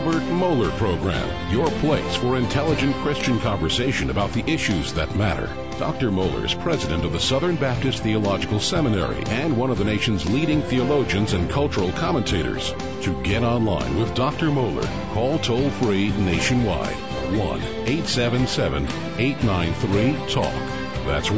Albert Mohler Program, your place for intelligent Christian conversation about the issues that matter. Dr. Mohler is president of the Southern Baptist Theological Seminary and one of the nation's leading theologians and cultural commentators. To get online with Dr. Mohler, call toll-free nationwide, 1-877-893-TALK. That's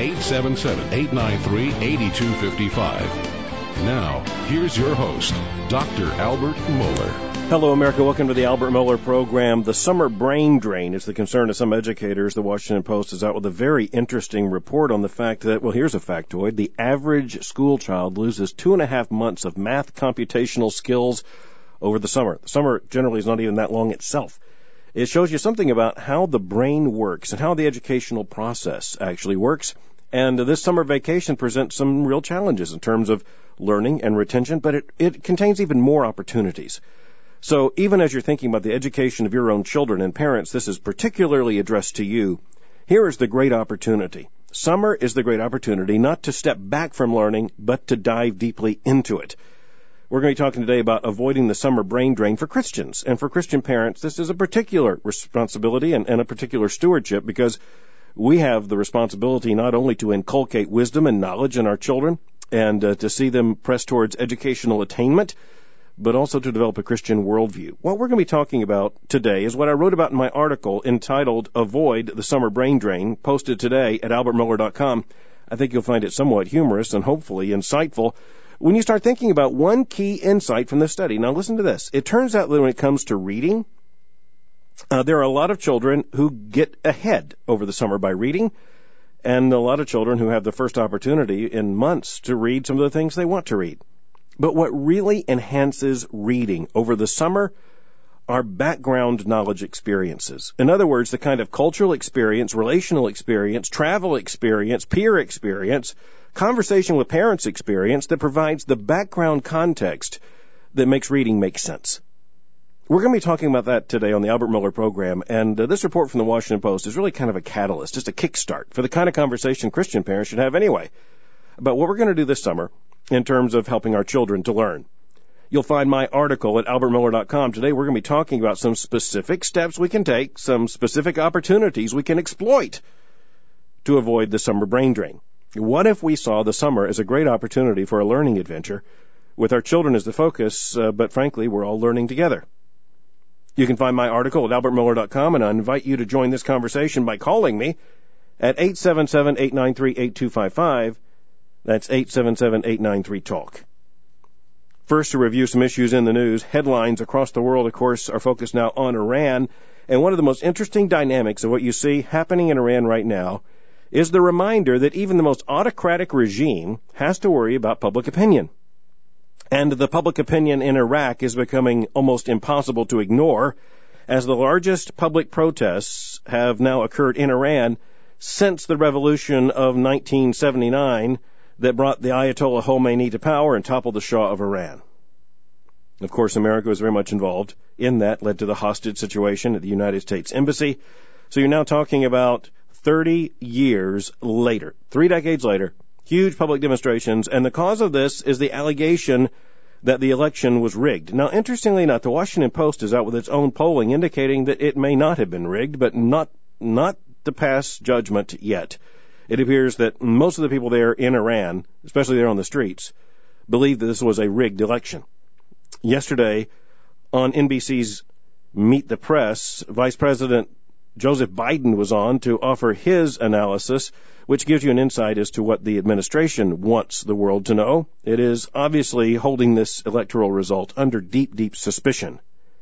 1-877-893-8255. Now, here's your host, Dr. Albert Mohler. Hello, America. Welcome to the Albert Mohler Program. The summer brain drain is the concern of some educators. The Washington Post is out with a very interesting report on the fact that, well, here's a factoid. The average school child loses 2.5 months of math computational skills over the summer. The summer generally is not even that long itself. It shows you something about how the brain works and how the educational process actually works. And this summer vacation presents some real challenges in terms of learning and retention, but it contains even more opportunities. So even as you're thinking about the education of your own children and parents, this is particularly addressed to you. Here is the great opportunity. Summer is the great opportunity not to step back from learning, but to dive deeply into it. We're going to be talking today about avoiding the summer brain drain for Christians. And for Christian parents, this is a particular responsibility and a particular stewardship, because we have the responsibility not only to inculcate wisdom and knowledge in our children and to see them press towards educational attainment, but also to develop a Christian worldview. What we're going to be talking about today is what I wrote about in my article entitled Avoid the Summer Brain Drain, posted today at albertmohler.com. I think you'll find it somewhat humorous and hopefully insightful when you start thinking about one key insight from this study. Now listen to this. It turns out that when it comes to reading, there are a lot of children who get ahead over the summer by reading, and a lot of children who have the first opportunity in months to read some of the things they want to read. But what really enhances reading over the summer are background knowledge experiences. In other words, the kind of cultural experience, relational experience, travel experience, peer experience, conversation with parents experience that provides the background context that makes reading make sense. We're going to be talking about that today on the Albert Mohler Program, and this report from the Washington Post is really kind of a catalyst, just a kickstart for the kind of conversation Christian parents should have anyway, about what we're going to do this summer in terms of helping our children to learn. You'll find my article at albertmohler.com. Today we're going to be talking about some specific steps we can take, some specific opportunities we can exploit to avoid the summer brain drain. What if we saw the summer as a great opportunity for a learning adventure with our children as the focus, but frankly, we're all learning together? You can find my article at albertmohler.com, and I invite you to join this conversation by calling me at 877-893-8255. That's 877-893-TALK. First, to review some issues in the news, headlines across the world, of course, are focused now on Iran. And one of the most interesting dynamics of what you see happening in Iran right now is the reminder that even the most autocratic regime has to worry about public opinion. And the public opinion in Iraq is becoming almost impossible to ignore, as the largest public protests have now occurred in Iran since the revolution of 1979 that brought the Ayatollah Khomeini to power and toppled the Shah of Iran. Of course, America was very much involved in that, led to the hostage situation at the United States Embassy. So you're now talking about 30 years later, 3 decades later, huge public demonstrations, and the cause of this is the allegation that the election was rigged. Now, interestingly enough, the Washington Post is out with its own polling indicating that it may not have been rigged, but not to pass judgment yet. It appears that most of the people there in Iran, especially there on the streets, believe that this was a rigged election. Yesterday, on NBC's Meet the Press, Vice President Joseph Biden was on to offer his analysis, which gives you an insight as to what the administration wants the world to know. It is obviously holding this electoral result under deep, deep suspicion.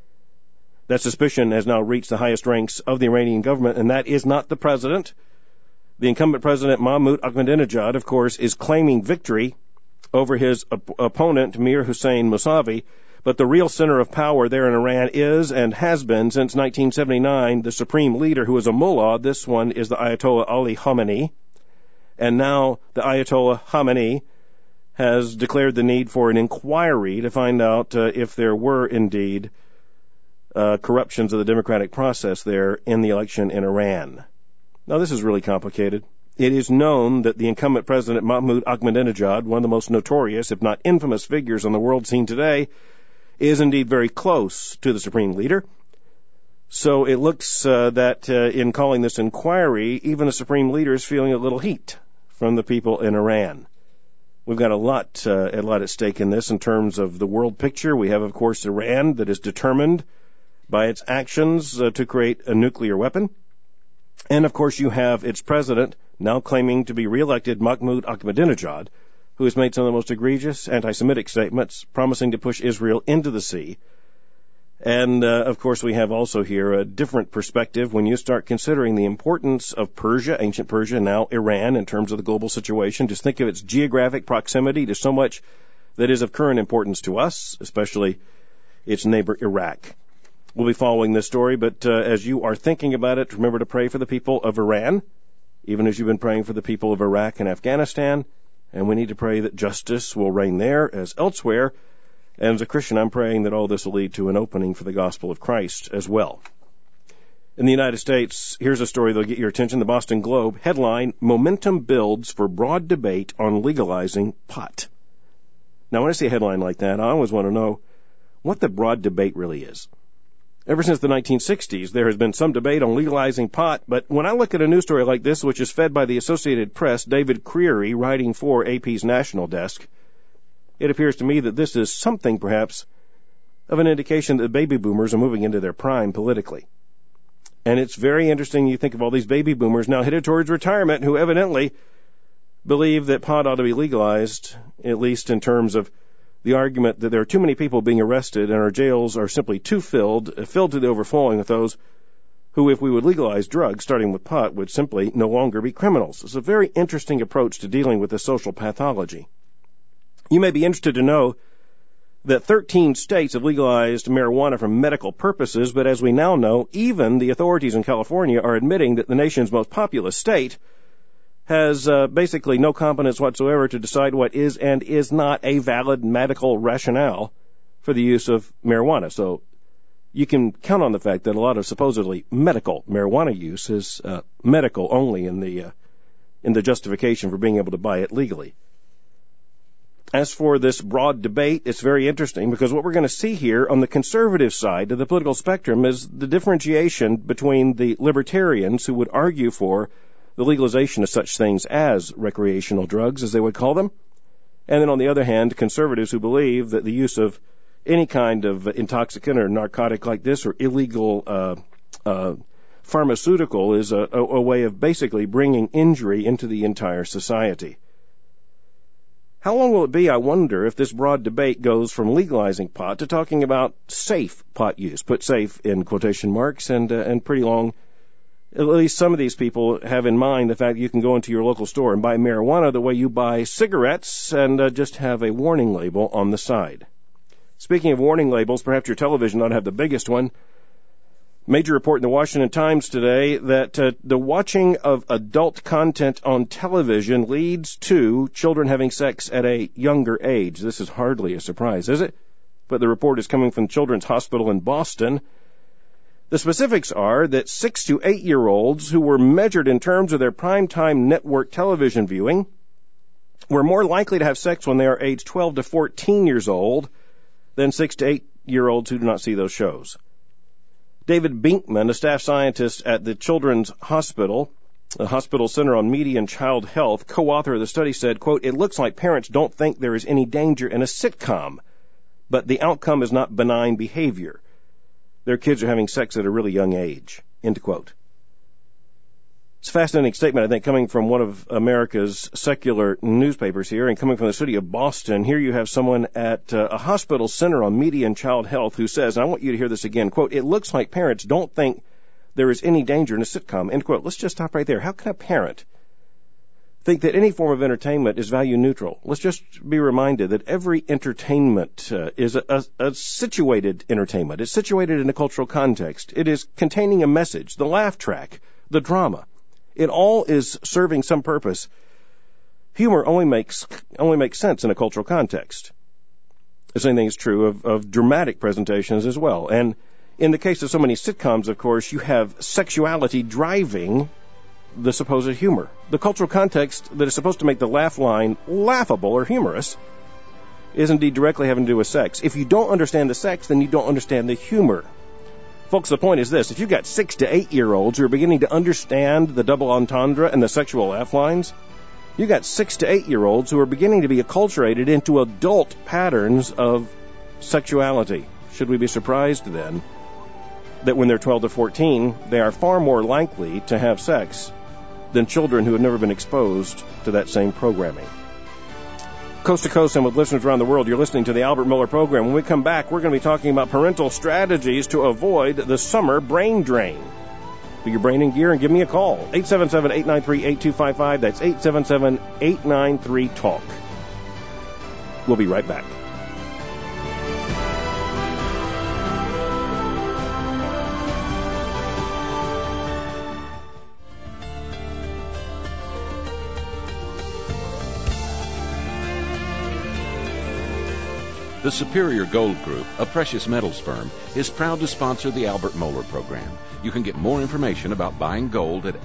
That suspicion has now reached the highest ranks of the Iranian government, and that is not the president. The incumbent president, Mahmoud Ahmadinejad, of course, is claiming victory over his opponent, Mir Hossein Mousavi, but the real center of power there in Iran is and has been since 1979 the supreme leader, who is a mullah. This one is the Ayatollah Ali Khamenei. And now the Ayatollah Khamenei has declared the need for an inquiry to find out if there were indeed corruptions of the democratic process there in the election in Iran. Now, this is really complicated. It is known that the incumbent president, Mahmoud Ahmadinejad, one of the most notorious, if not infamous, figures on the world scene today, is indeed very close to the supreme leader. So it looks that in calling this inquiry, even the supreme leader is feeling a little heat from the people in Iran. We've got a lot at stake in this in terms of the world picture. We have, of course, Iran that is determined by its actions to create a nuclear weapon. And, of course, you have its president now claiming to be reelected, Mahmoud Ahmadinejad, who has made some of the most egregious anti-Semitic statements, promising to push Israel into the sea. And, of course, we have also here a different perspective when you start considering the importance of Persia, ancient Persia, now Iran, in terms of the global situation. Just think of its geographic proximity to so much that is of current importance to us, especially its neighbor Iraq. We'll be following this story, but as you are thinking about it, remember to pray for the people of Iran, even as you've been praying for the people of Iraq and Afghanistan. And we need to pray that justice will reign there as elsewhere. And as a Christian, I'm praying that all this will lead to an opening for the gospel of Christ as well. In the United States, here's a story that'll get your attention. The Boston Globe headline, Momentum Builds for Broad Debate on Legalizing Pot. Now, when I see a headline like that, I always want to know what the broad debate really is. Ever since the 1960s, there has been some debate on legalizing pot, but when I look at a news story like this, which is fed by the Associated Press, David Creary, writing for AP's national desk, it appears to me that this is something, perhaps, of an indication that baby boomers are moving into their prime politically. And it's very interesting. You think of all these baby boomers now headed towards retirement who evidently believe that pot ought to be legalized, at least in terms of the argument that there are too many people being arrested and our jails are simply too filled to the overflowing with those who, if we would legalize drugs, starting with pot, would simply no longer be criminals. It's a very interesting approach to dealing with the social pathology. You may be interested to know that 13 states have legalized marijuana for medical purposes, but as we now know, even the authorities in California are admitting that the nation's most populous state has basically no competence whatsoever to decide what is and is not a valid medical rationale for the use of marijuana. So you can count on the fact that a lot of supposedly medical marijuana use is medical only in the justification for being able to buy it legally. As for this broad debate, it's very interesting because what we're going to see here on the conservative side of the political spectrum is the differentiation between the libertarians who would argue for the legalization of such things as recreational drugs, as they would call them, and then on the other hand, conservatives who believe that the use of any kind of intoxicant or narcotic like this or illegal pharmaceutical is a way of basically bringing injury into the entire society. How long will it be, I wonder, if this broad debate goes from legalizing pot to talking about safe pot use? Put safe in quotation marks, and pretty long. At least some of these people have in mind the fact that you can go into your local store and buy marijuana the way you buy cigarettes and just have a warning label on the side. Speaking of warning labels, perhaps your television ought to have the biggest one. Major report in the Washington Times today that the watching of adult content on television leads to children having sex at a younger age. This is hardly a surprise, is it? But the report is coming from Children's Hospital in Boston. The specifics are that 6 to 8-year-olds who were measured in terms of their primetime network television viewing were more likely to have sex when they are aged 12 to 14 years old than 6 to 8-year-olds who do not see those shows. David Binkman, a staff scientist at the Children's Hospital, the Hospital Center on Media and Child Health, co-author of the study, said, quote, "It looks like parents don't think there is any danger in a sitcom, but the outcome is not benign behavior. Their kids are having sex at a really young age," end quote. It's a fascinating statement, I think, coming from one of America's secular newspapers here and coming from the city of Boston. Here you have someone at a hospital center on media and child health who says, and I want you to hear this again, quote, "It looks like parents don't think there is any danger in a sitcom," end quote. Let's just stop right there. How can a parent think that any form of entertainment is value neutral? Let's just be reminded that every entertainment is a situated entertainment. It's situated in a cultural context. It is containing a message, the laugh track, the drama. It all is serving some purpose. Humor only makes sense in a cultural context. The same thing is true of dramatic presentations as well. And in the case of so many sitcoms, of course, you have sexuality driving the supposed humor. The cultural context that is supposed to make the laugh line laughable or humorous is indeed directly having to do with sex. If you don't understand the sex, then you don't understand the humor. Folks, the point is this. If you've got 6 to 8-year-olds who are beginning to understand the double entendre and the sexual laugh lines, you've got 6 to 8-year-olds who are beginning to be acculturated into adult patterns of sexuality. Should we be surprised, then, that when they're 12 to 14, they are far more likely to have sex than children who have never been exposed to that same programming? Coast to coast and with listeners around the world, you're listening to the Albert Mohler Program. When we come back, we're going to be talking about parental strategies to avoid the summer brain drain. Put your brain in gear and give me a call. 877-893-8255. That's 877-893-TALK. We'll be right back. The Superior Gold Group, a precious metals firm, is proud to sponsor the Albert Mohler Program. You can get more information about buying gold at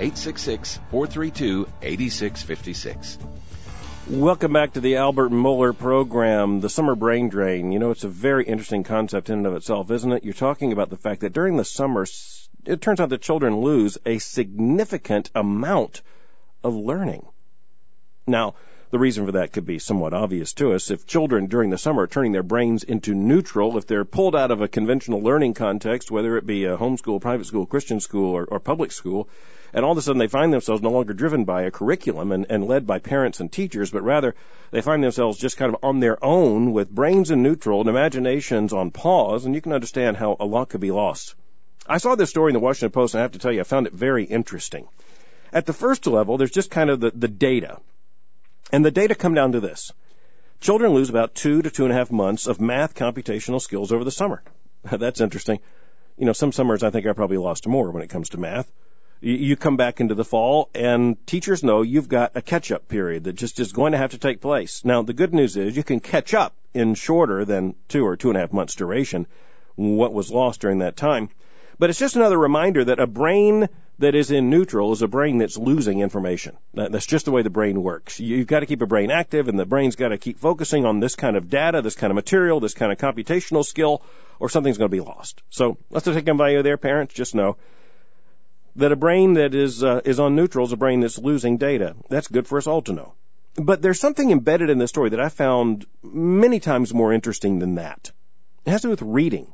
866-432-8656. Welcome back to the Albert Mohler Program, the summer brain drain. You know, it's a very interesting concept in and of itself, isn't it? You're talking about the fact that during the summer, it turns out that children lose a significant amount of learning. Now, the reason for that could be somewhat obvious to us. If children during the summer are turning their brains into neutral, if they're pulled out of a conventional learning context, whether it be a homeschool, private school, Christian school, or public school, and all of a sudden they find themselves no longer driven by a curriculum and led by parents and teachers, but rather they find themselves just kind of on their own with brains in neutral and imaginations on pause, and you can understand how a lot could be lost. I saw this story in the Washington Post, and I have to tell you, I found it very interesting. At the first level, there's just kind of the data. And the data come down to this. Children lose about 2 to 2.5 months of math computational skills over the summer. That's interesting. You know, some summers I think I probably lost more when it comes to math. You come back into the fall, and teachers know you've got a catch-up period that just is going to have to take place. Now, the good news is you can catch up in shorter than 2 or 2.5 months duration what was lost during that time. But it's just another reminder that a brain that is in neutral is a brain that's losing information. That's just the way the brain works. You've got to keep a brain active, and the brain's got to keep focusing on this kind of data, this kind of material, this kind of computational skill, or something's going to be lost. So let's take on value there, parents. Just know that a brain that is on neutral is a brain that's losing data. That's good for us all to know. But there's something embedded in this story that I found many times more interesting than that. It has to do with reading.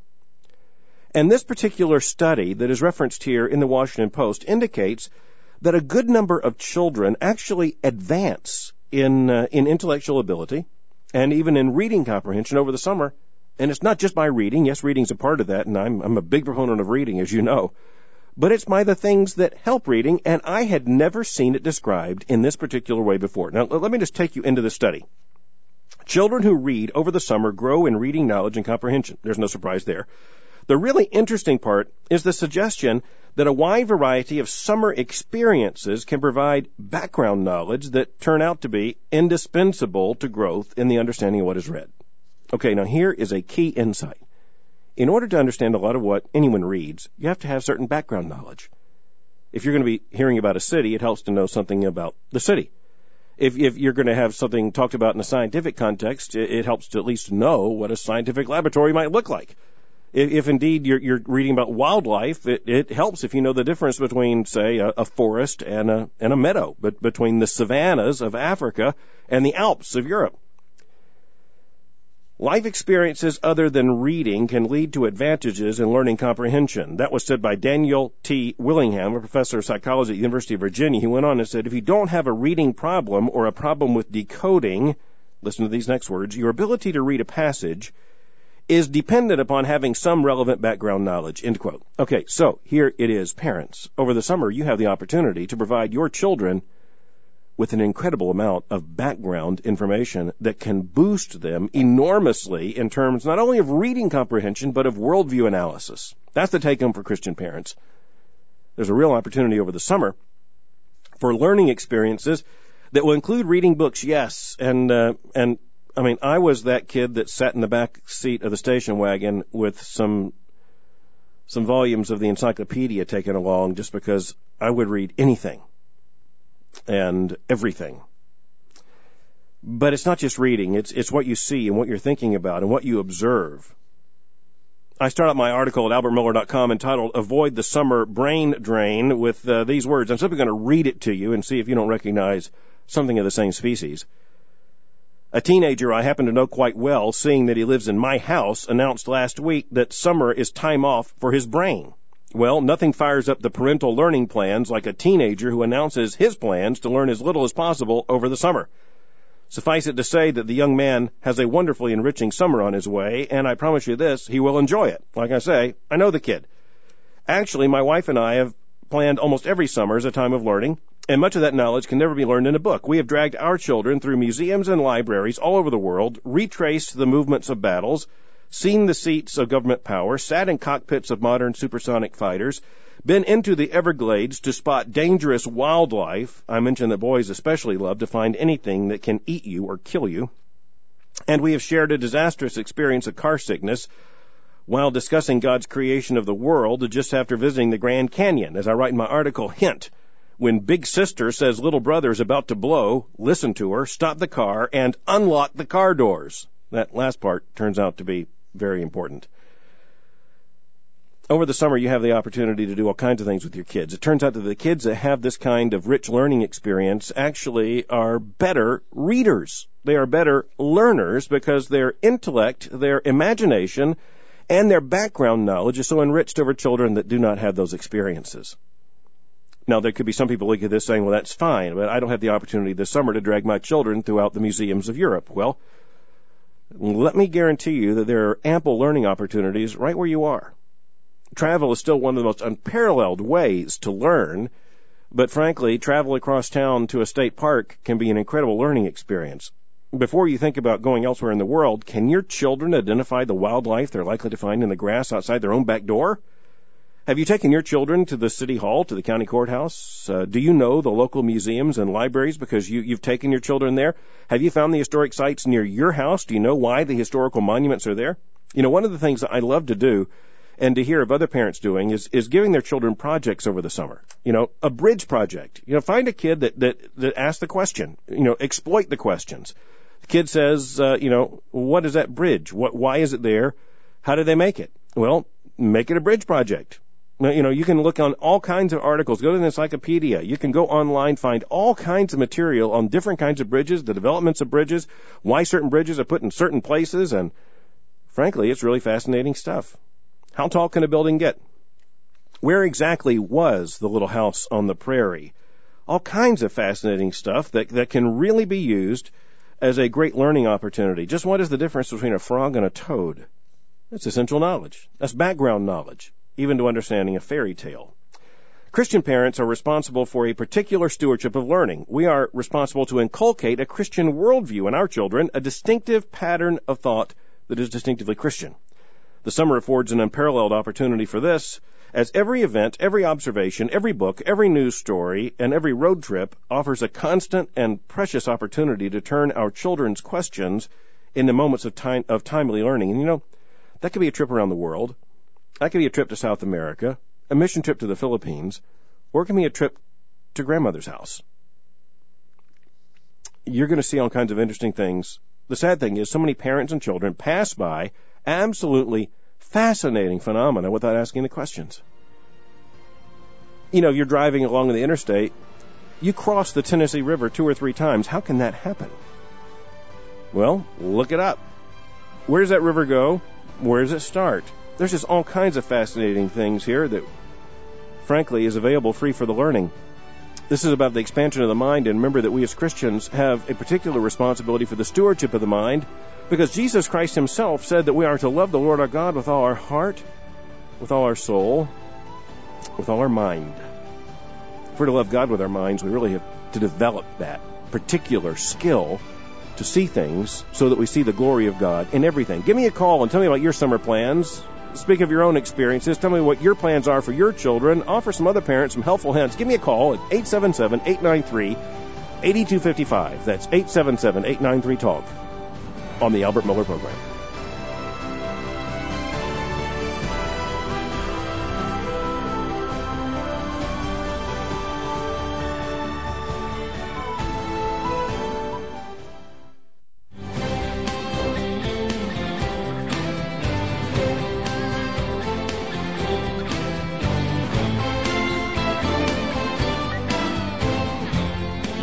And this particular study that is referenced here in the Washington Post indicates that a good number of children actually advance in intellectual ability and even in reading comprehension over the summer. And it's not just by reading. Yes, reading's a part of that, and I'm a big proponent of reading, as you know. But it's by the things that help reading, and I had never seen it described in this particular way before. Now, let me just take you into the study. Children who read over the summer grow in reading knowledge and comprehension. There's no surprise there. The really interesting part is the suggestion that a wide variety of summer experiences can provide background knowledge that turn out to be indispensable to growth in the understanding of what is read. Okay, now here is a key insight. In order to understand a lot of what anyone reads, you have to have certain background knowledge. If you're going to be hearing about a city, it helps to know something about the city. If you're going to have something talked about in a scientific context, it helps to at least know what a scientific laboratory might look like. If indeed you're reading about wildlife, it helps if you know the difference between, say, a forest and a meadow, but between the savannas of Africa and the Alps of Europe. Life experiences other than reading can lead to advantages in learning comprehension. That was said by Daniel T. Willingham, a professor of psychology at the University of Virginia. He went on and said, if you don't have a reading problem or a problem with decoding, listen to these next words, your ability to read a passage is dependent upon having some relevant background knowledge, end quote. Okay, so here it is, parents. Over the summer, you have the opportunity to provide your children with an incredible amount of background information that can boost them enormously in terms not only of reading comprehension, but of worldview analysis. That's the take-home for Christian parents. There's a real opportunity over the summer for learning experiences that will include reading books, yes, and I mean, I was that kid that sat in the back seat of the station wagon with some volumes of the encyclopedia taken along just because I would read anything and everything. But it's not just reading. It's what you see and what you're thinking about and what you observe. I start out my article at albertmiller.com entitled Avoid the Summer Brain Drain with these words. I'm simply going to read it to you and see if you don't recognize something of the same species. A teenager I happen to know quite well, seeing that he lives in my house, announced last week that summer is time off for his brain. Well, nothing fires up the parental learning plans like a teenager who announces his plans to learn as little as possible over the summer. Suffice it to say that the young man has a wonderfully enriching summer on his way, and I promise you this, he will enjoy it. Like I say, I know the kid. Actually, my wife and I have planned almost every summer as a time of learning, and much of that knowledge can never be learned in a book. We have dragged our children through museums and libraries all over the world, retraced the movements of battles, seen the seats of government power, sat in cockpits of modern supersonic fighters, been into the Everglades to spot dangerous wildlife. I mentioned that boys especially love to find anything that can eat you or kill you. And we have shared a disastrous experience of car sickness while discussing God's creation of the world just after visiting the Grand Canyon. As I write in my article, hint, when Big Sister says little brother is about to blow, listen to her, stop the car, and unlock the car doors. That last part turns out to be very important. Over the summer, you have the opportunity to do all kinds of things with your kids. It turns out that the kids that have this kind of rich learning experience actually are better readers. They are better learners because their intellect, their imagination, and their background knowledge is so enriched over children that do not have those experiences. Now, there could be some people look at this saying, well, that's fine, but I don't have the opportunity this summer to drag my children throughout the museums of Europe. Well, let me guarantee you that there are ample learning opportunities right where you are. Travel is still one of the most unparalleled ways to learn, but frankly, travel across town to a state park can be an incredible learning experience. Before you think about going elsewhere in the world, can your children identify the wildlife they're likely to find in the grass outside their own back door? Have you taken your children to the city hall, to the county courthouse? Do you know the local museums and libraries because you've taken your children there? Have you found the historic sites near your house? Do you know why the historical monuments are there? You know, one of the things that I love to do and to hear of other parents doing is giving their children projects over the summer. You know, a bridge project. You know, find a kid that asks the question. You know, exploit the questions. The kid says, what is that bridge? Why is it there? How did they make it? Well, make it a bridge project. You know, you can look on all kinds of articles. Go to the encyclopedia. You can go online, find all kinds of material on different kinds of bridges, the developments of bridges, why certain bridges are put in certain places, and frankly, it's really fascinating stuff. How tall can a building get? Where exactly was the little house on the prairie? All kinds of fascinating stuff that can really be used as a great learning opportunity. Just what is the difference between a frog and a toad? That's essential knowledge. That's background knowledge, even to understanding a fairy tale. Christian parents are responsible for a particular stewardship of learning. We are responsible to inculcate a Christian worldview in our children, a distinctive pattern of thought that is distinctively Christian. The summer affords an unparalleled opportunity for this, as every event, every observation, every book, every news story, and every road trip offers a constant and precious opportunity to turn our children's questions into moments of timely learning. And you know, that could be a trip around the world. That could be a trip to South America, a mission trip to the Philippines, or it can be a trip to grandmother's house. You're going to see all kinds of interesting things. The sad thing is so many parents and children pass by absolutely fascinating phenomena without asking the questions. You know, you're driving along the interstate, you cross the Tennessee River 2 or 3 times. How can that happen? Well, look it up. Where does that river go? Where does it start? There's just all kinds of fascinating things here that, frankly, is available free for the learning. This is about the expansion of the mind, and remember that we as Christians have a particular responsibility for the stewardship of the mind, because Jesus Christ himself said that we are to love the Lord our God with all our heart, with all our soul, with all our mind. If we're to love God with our minds, we really have to develop that particular skill to see things so that we see the glory of God in everything. Give me a call and tell me about your summer plans. Speak of your own experiences. Tell me what your plans are for your children. Offer some other parents some helpful hints. Give me a call at 877-893-8255. That's 877-893-TALK on the Albert Miller Program.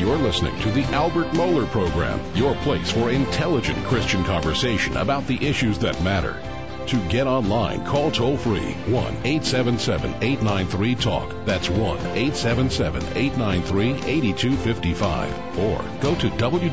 You're listening to the Albert Mohler Program, your place for intelligent Christian conversation about the issues that matter. To get online, call toll-free 1-877-893-TALK. That's 1-877-893-8255. Or go to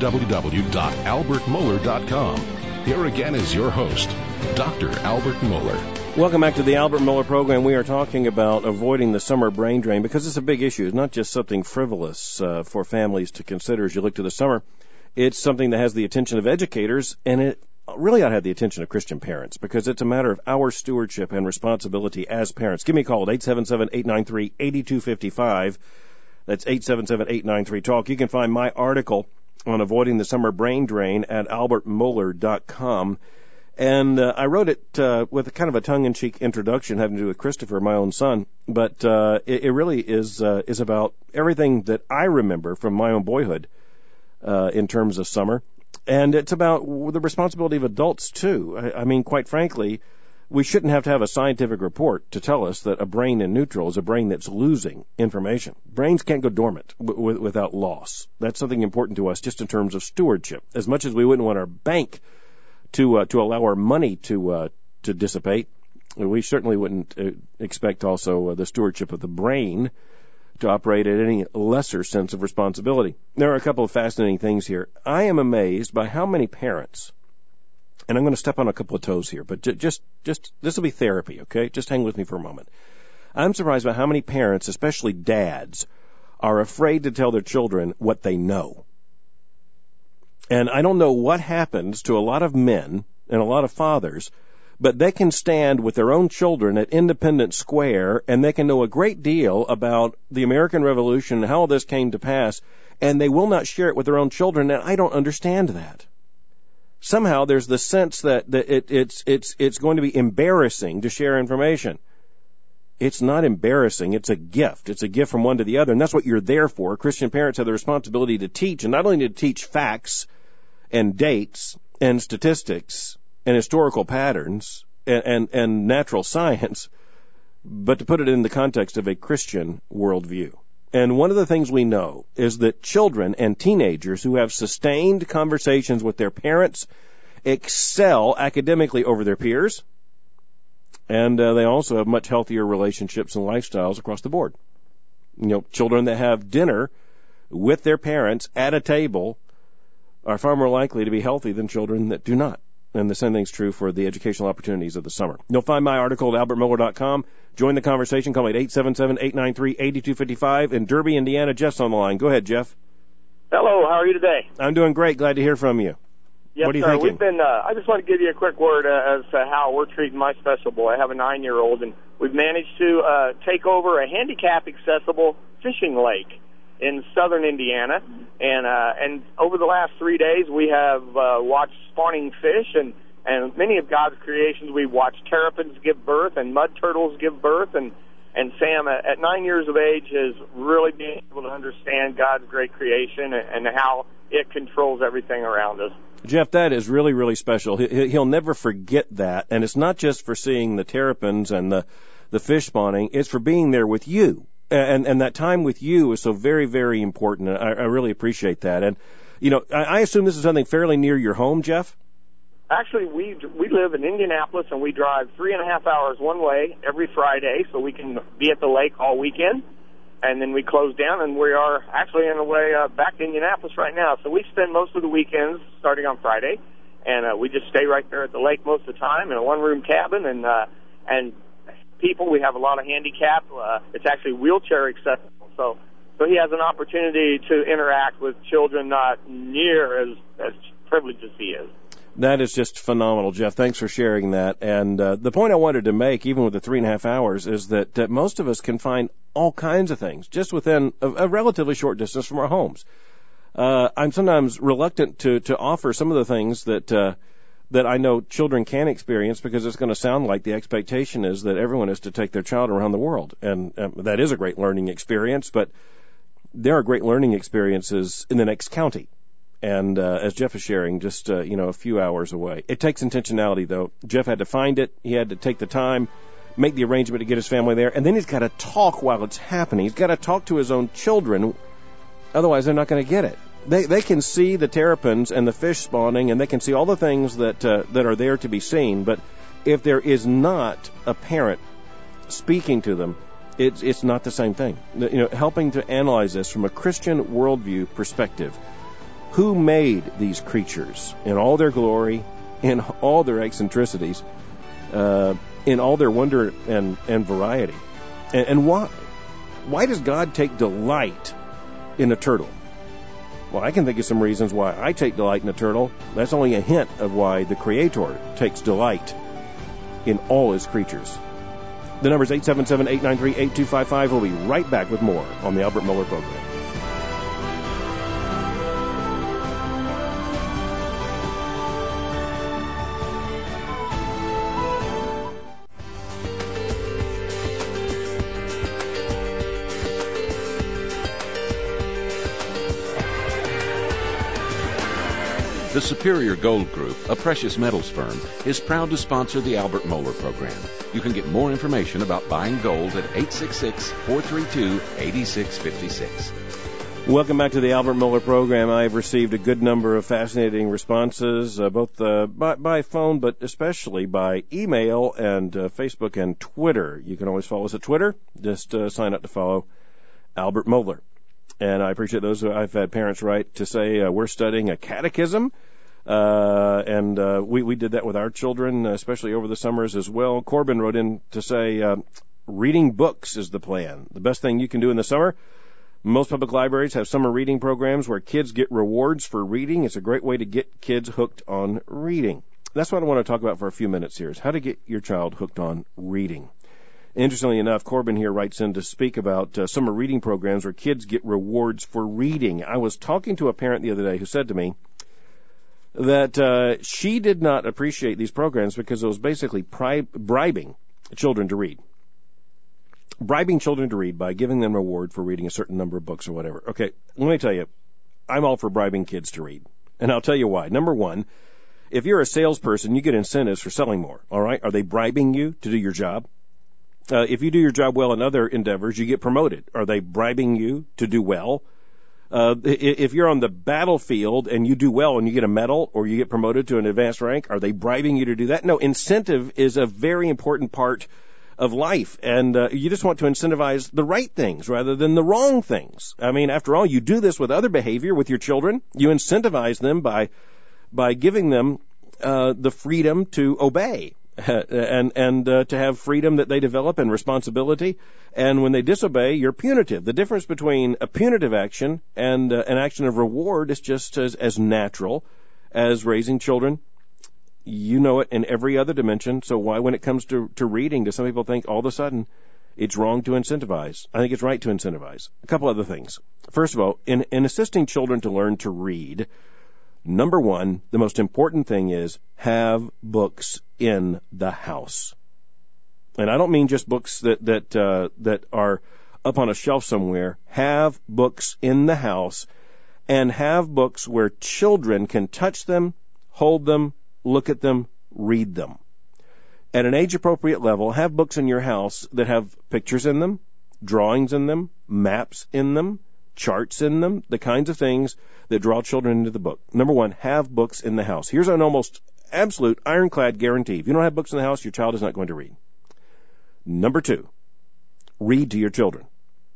www.albertmohler.com. Here again is your host, Dr. Albert Mohler. Welcome back to the Albert Mohler Program. We are talking about avoiding the summer brain drain because it's a big issue. It's not just something frivolous for families to consider as you look to the summer. It's something that has the attention of educators, and it really ought to have the attention of Christian parents because it's a matter of our stewardship and responsibility as parents. Give me a call at 877-893-8255. That's 877-893-TALK. You can find my article on avoiding the summer brain drain at albertmohler.com. And I wrote it with a kind of a tongue-in-cheek introduction having to do with Christopher, my own son. But it really is about everything that I remember from my own boyhood in terms of summer. And it's about the responsibility of adults, too. I mean, quite frankly, we shouldn't have to have a scientific report to tell us that a brain in neutral is a brain that's losing information. Brains can't go dormant without loss. That's something important to us just in terms of stewardship. As much as we wouldn't want our bank to allow our money to dissipate, we certainly wouldn't expect also the stewardship of the brain to operate at any lesser sense of responsibility. There are a couple of fascinating things here. I am amazed by how many parents, and I'm going to step on a couple of toes here, but just this will be therapy, okay? Just hang with me for a moment. I'm surprised by how many parents, especially dads, are afraid to tell their children what they know. And I don't know what happens to a lot of men and a lot of fathers, but they can stand with their own children at Independence Square, and they can know a great deal about the American Revolution and how all this came to pass, and they will not share it with their own children, and I don't understand that. Somehow there's the sense that it's going to be embarrassing to share information. It's not embarrassing. It's a gift. It's a gift from one to the other, and that's what you're there for. Christian parents have the responsibility to teach, and not only to teach facts and dates and statistics and historical patterns and natural science, but to put it in the context of a Christian worldview. And one of the things we know is that children and teenagers who have sustained conversations with their parents excel academically over their peers, and they also have much healthier relationships and lifestyles across the board. You know, children that have dinner with their parents at a table are far more likely to be healthy than children that do not. And the same thing's true for the educational opportunities of the summer. You'll find my article at albertmohler.com. Join the conversation. Call me at 877-893-8255. In Derby, Indiana, Jeff's on the line. Go ahead, Jeff. Hello, how are you today? I'm doing great. Glad to hear from you. Yes, what are you sir. thinking? I just want to give you a quick word as to how we're treating my special boy. I have a 9-year-old, and we've managed to take over a handicap-accessible fishing lake in southern Indiana. And over the last 3 days, we have watched spawning fish, and many of God's creations. We've watched terrapins give birth and mud turtles give birth, and Sam, at 9 years of age, has really been able to understand God's great creation and how it controls everything around us. Jeff, that is really, really special. He'll never forget that, and it's not just for seeing the terrapins and the fish spawning. It's for being there with you, and that time with you is so very, very important. I really appreciate that. And you know, I assume this is something fairly near your home, Jeff. Actually, we live in Indianapolis, and we drive 3.5 hours one way every Friday, so we can be at the lake all weekend. And then we close down, and we are actually on the way back to Indianapolis right now. So we spend most of the weekends starting on Friday, and we just stay right there at the lake most of the time in a one-room cabin. And people, we have a lot of handicap. It's actually wheelchair accessible, so he has an opportunity to interact with children not near as privileged as he is. That is just phenomenal, Jeff. Thanks for sharing that. And the point I wanted to make, even with the 3.5 hours, is that most of us can find all kinds of things just within a relatively short distance from our homes. I'm sometimes reluctant to offer some of the things that I know children can experience because it's going to sound like the expectation is that everyone is to take their child around the world. And that is a great learning experience, but there are great learning experiences in the next county. And as Jeff is sharing, just a few hours away. It takes intentionality, though. Jeff had to find it. He had to take the time, make the arrangement to get his family there, and then he's got to talk while it's happening. He's got to talk to his own children Otherwise, they're not going to get it. They can see the terrapins and the fish spawning, and they can see all the things that are there to be seen. But if there is not a parent speaking to them, it's not the same thing. Helping to analyze this from a Christian worldview perspective. Who made these creatures in all their glory, in all their eccentricities, in all their wonder and variety? And why? Why does God take delight in a turtle? Well, I can think of some reasons why I take delight in a turtle. That's only a hint of why the Creator takes delight in all His creatures. The number is 877-893-8255. We'll be right back with more on the Albert Mohler Program. The Superior Gold Group, a precious metals firm, is proud to sponsor the Albert Mohler Program. You can get more information about buying gold at 866-432-8656. Welcome back to the Albert Mohler Program. I've received a good number of fascinating responses, both by phone, but especially by email and Facebook and Twitter. You can always follow us at Twitter. Just sign up to follow Albert Mohler. And I appreciate those who I've had parents write to say we're studying a catechism. And we did that with our children, especially over the summers as well. Corbin wrote in to say reading books is the plan. The best thing you can do in the summer. Most public libraries have summer reading programs where kids get rewards for reading. It's a great way to get kids hooked on reading. That's what I want to talk about for a few minutes here, is how to get your child hooked on reading. Interestingly enough, Corbin here writes in to speak about summer reading programs where kids get rewards for reading. I was talking to a parent the other day who said to me that she did not appreciate these programs because it was basically bribing children to read. Bribing children to read by giving them a reward for reading a certain number of books or whatever. Okay, let me tell you, I'm all for bribing kids to read. And I'll tell you why. Number one, if you're a salesperson, you get incentives for selling more, all right? Are they bribing you to do your job? If you do your job well in other endeavors, you get promoted. Are they bribing you to do well? If you're on the battlefield and you do well and you get a medal or you get promoted to an advanced rank, are they bribing you to do that? No, incentive is a very important part of life, and you just want to incentivize the right things rather than the wrong things. I mean, after all, you do this with other behavior with your children. You incentivize them by giving them the freedom to obey. And to have freedom that they develop and responsibility. And when they disobey, you're punitive. The difference between a punitive action and an action of reward is just as natural as raising children. You know it in every other dimension. So why, when it comes to reading, do some people think all of a sudden it's wrong to incentivize? I think it's right to incentivize. A couple other things. First of all, in assisting children to learn to read, number one, the most important thing is have books in the house. And I don't mean just books that are up on a shelf somewhere. Have books in the house, and have books where children can touch them, hold them, look at them, read them. At an age-appropriate level, have books in your house that have pictures in them, drawings in them, maps in them, charts in them, the kinds of things that draw children into the book. Number one, have books in the house. Here's an almost absolute ironclad guarantee. If you don't have books in the house, your child is not going to read. Number two, read to your children.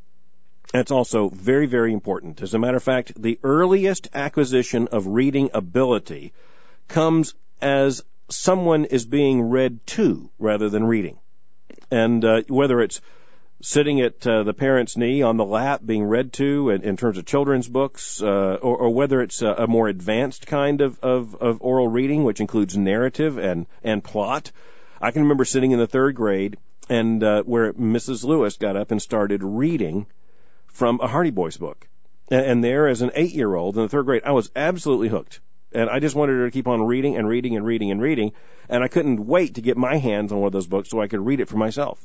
That's also very, very important. As a matter of fact, the earliest acquisition of reading ability comes as someone is being read to rather than reading. And whether it's sitting at the parent's knee on the lap being read to in terms of children's books, or whether it's a more advanced kind of oral reading, which includes narrative and plot. I can remember sitting in the third grade and where Mrs. Lewis got up and started reading from a Hardy Boys book. And there, as an 8-year-old in the third grade, I was absolutely hooked. And I just wanted her to keep on reading and reading and reading and reading. And I couldn't wait to get my hands on one of those books so I could read it for myself.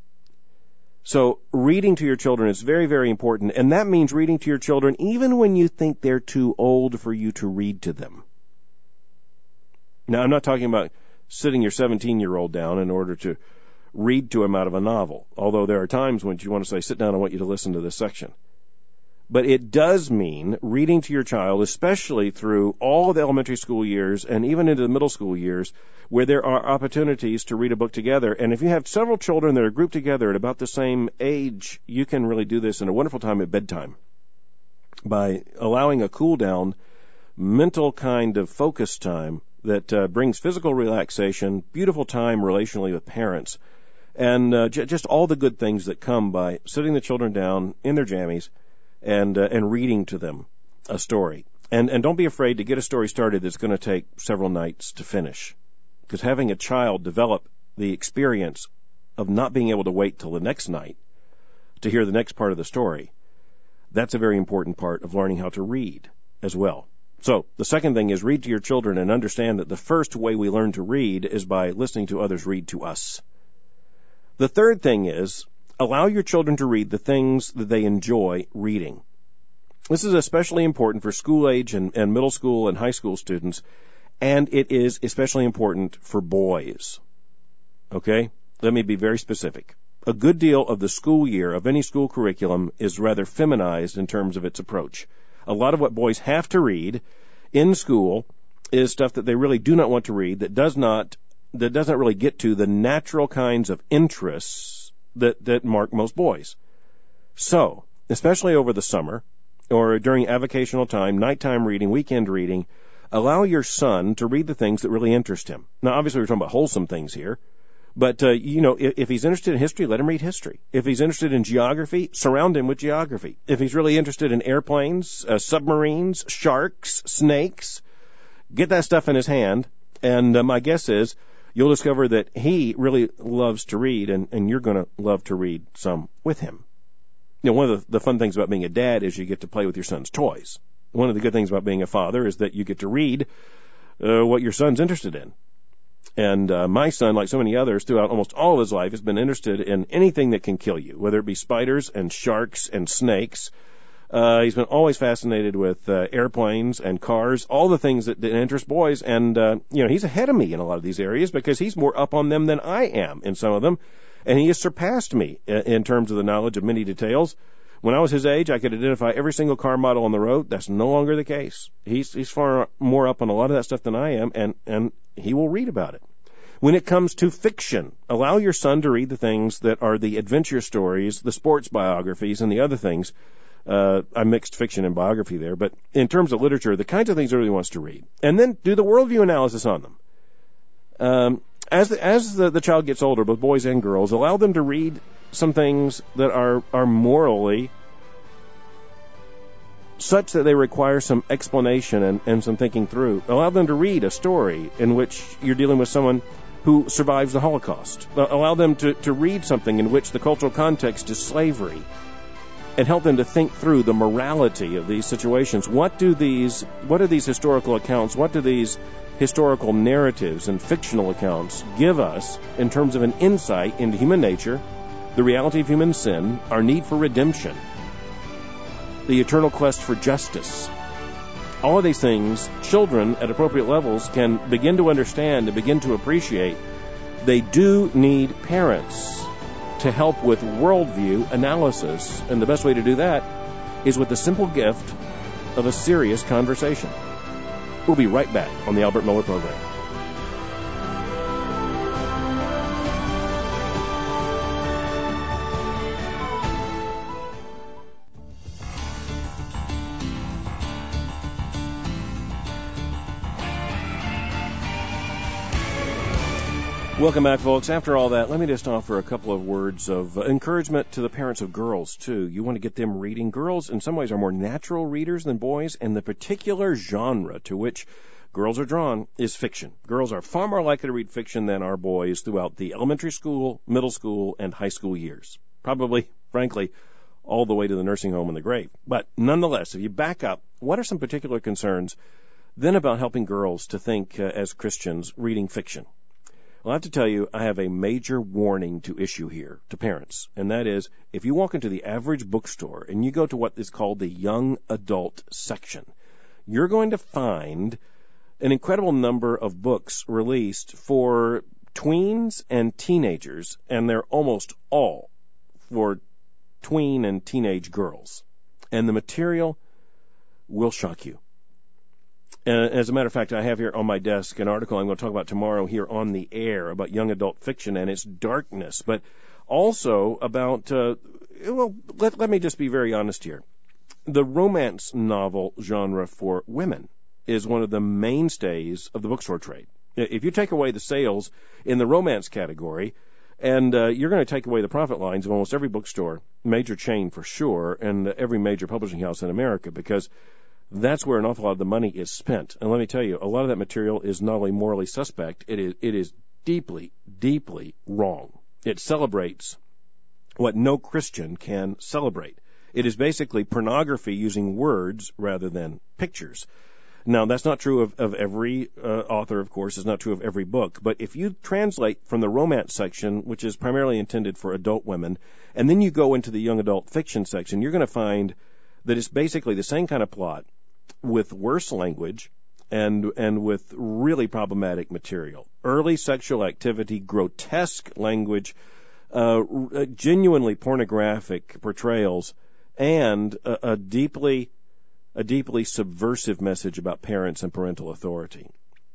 So reading to your children is very, very important, and that means reading to your children even when you think they're too old for you to read to them. Now, I'm not talking about sitting your 17-year-old down in order to read to him out of a novel, although there are times when you want to say, sit down, I want you to listen to this section. But it does mean reading to your child, especially through all of the elementary school years and even into the middle school years, where there are opportunities to read a book together. And if you have several children that are grouped together at about the same age, you can really do this in a wonderful time at bedtime by allowing a cool down, mental kind of focus time that brings physical relaxation, beautiful time relationally with parents, and just all the good things that come by sitting the children down in their jammies and reading to them a story. And don't be afraid to get a story started that's going to take several nights to finish. Because having a child develop the experience of not being able to wait till the next night to hear the next part of the story, that's a very important part of learning how to read as well. So the second thing is read to your children and understand that the first way we learn to read is by listening to others read to us. The third thing is allow your children to read the things that they enjoy reading. This is especially important for school age and middle school and high school students, and it is especially important for boys. Okay? Let me be very specific. A good deal of the school year of any school curriculum is rather feminized in terms of its approach. A lot of what boys have to read in school is stuff that they really do not want to read, that doesn't really get to the natural kinds of interests that mark most boys. So, especially over the summer or during avocational time, nighttime reading, weekend reading, allow your son to read the things that really interest him. Now, obviously, we're talking about wholesome things here, but, if he's interested in history, let him read history. If he's interested in geography, surround him with geography. If he's really interested in airplanes, submarines, sharks, snakes, get that stuff in his hand, and my guess is you'll discover that he really loves to read, and you're going to love to read some with him. One of the fun things about being a dad is you get to play with your son's toys. One of the good things about being a father is that you get to read what your son's interested in. And my son, like so many others, throughout almost all of his life, has been interested in anything that can kill you, whether it be spiders and sharks and snakes. He's been always fascinated with airplanes and cars, all the things that interest boys. And, he's ahead of me in a lot of these areas because he's more up on them than I am in some of them. And he has surpassed me in terms of the knowledge of many details. When I was his age, I could identify every single car model on the road. That's no longer the case. He's far more up on a lot of that stuff than I am, and he will read about it. When it comes to fiction, allow your son to read the things that are the adventure stories, the sports biographies, and the other things. I mixed fiction and biography there, but in terms of literature, the kinds of things he really wants to read. And then do the worldview analysis on them. As the child gets older, both boys and girls, allow them to read some things that are morally such that they require some explanation and some thinking through. Allow them to read a story in which you're dealing with someone who survives the Holocaust. Allow them to read something in which the cultural context is slavery, and help them to think through the morality of these situations. What are these historical accounts, what do these historical narratives and fictional accounts give us in terms of an insight into human nature, the reality of human sin, our need for redemption, the eternal quest for justice? All of these things, children at appropriate levels can begin to understand and begin to appreciate. They do need parents to help with worldview analysis, and the best way to do that is with the simple gift of a serious conversation. We'll be right back on the Albert Mohler Program. Welcome back, folks. After all that, let me just offer a couple of words of encouragement to the parents of girls, too. You want to get them reading. Girls, in some ways, are more natural readers than boys, and the particular genre to which girls are drawn is fiction. Girls are far more likely to read fiction than are boys throughout the elementary school, middle school, and high school years. Probably, frankly, all the way to the nursing home and the grave. But nonetheless, if you back up, what are some particular concerns then about helping girls to think as Christians reading fiction? Well, I have to tell you, I have a major warning to issue here to parents, and that is, if you walk into the average bookstore and you go to what is called the young adult section, you're going to find an incredible number of books released for tweens and teenagers, and they're almost all for tween and teenage girls. And the material will shock you. As a matter of fact, I have here on my desk an article I'm going to talk about tomorrow here on the air about young adult fiction and its darkness, but also about, let me just be very honest here. The romance novel genre for women is one of the mainstays of the bookstore trade. If you take away the sales in the romance category, and you're going to take away the profit lines of almost every bookstore, major chain for sure, and every major publishing house in America, because that's where an awful lot of the money is spent. And let me tell you, a lot of that material is not only morally suspect, it is deeply, deeply wrong. It celebrates what no Christian can celebrate. It is basically pornography using words rather than pictures. Now, that's not true of every author, of course. It's not true of every book. But if you translate from the romance section, which is primarily intended for adult women, and then you go into the young adult fiction section, you're going to find that it's basically the same kind of plot with worse language and with really problematic material. Early sexual activity, grotesque language, genuinely pornographic portrayals, and a deeply subversive message about parents and parental authority.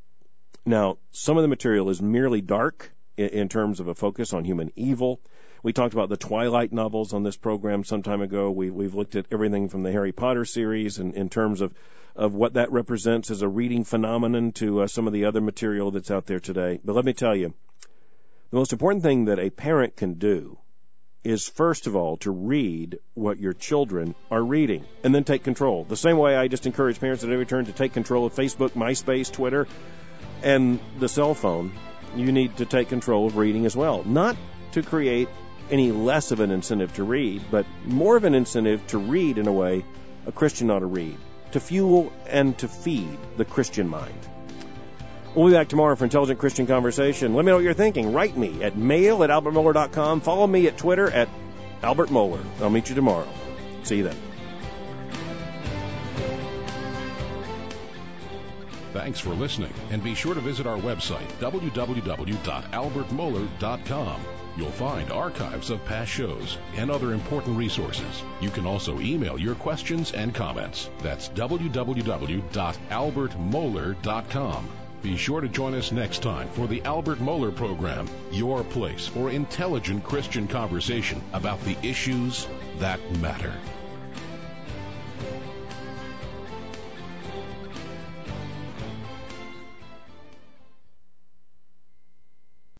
Now, some of the material is merely dark in terms of a focus on human evil. We talked about the Twilight novels on this program some time ago. We've looked at everything from the Harry Potter series in terms of what that represents as a reading phenomenon to some of the other material that's out there today. But let me tell you, the most important thing that a parent can do is, first of all, to read what your children are reading and then take control. The same way I just encourage parents at every turn to take control of Facebook, MySpace, Twitter, and the cell phone, you need to take control of reading as well. Not to create any less of an incentive to read, but more of an incentive to read in a way a Christian ought to read, to fuel and to feed the Christian mind. We'll be back tomorrow for Intelligent Christian Conversation. Let me know what you're thinking. Write me at mail@albertmohler.com. Follow me at Twitter at Albert Mohler. I'll meet you tomorrow. See you then. Thanks for listening, and be sure to visit our website, www.albertmohler.com. You'll find archives of past shows and other important resources. You can also email your questions and comments. That's www.albertmohler.com. Be sure to join us next time for the Albert Mohler Program, your place for intelligent Christian conversation about the issues that matter.